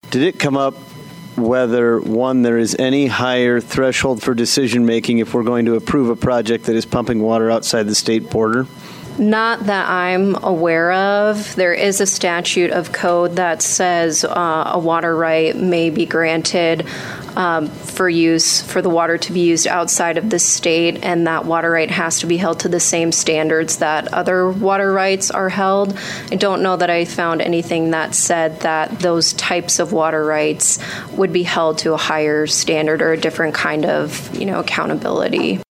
Did it come up whether, one, there is any higher threshold for decision-making if we're going to approve a project that is pumping water outside the state border? Not that I'm aware of. There is a statute of code that says a water right may be granted for the water to be used outside of the state, and that water right has to be held to the same standards that other water rights are held. I don't know that I found anything that said that those types of water rights would be held to a higher standard or a different kind of, accountability.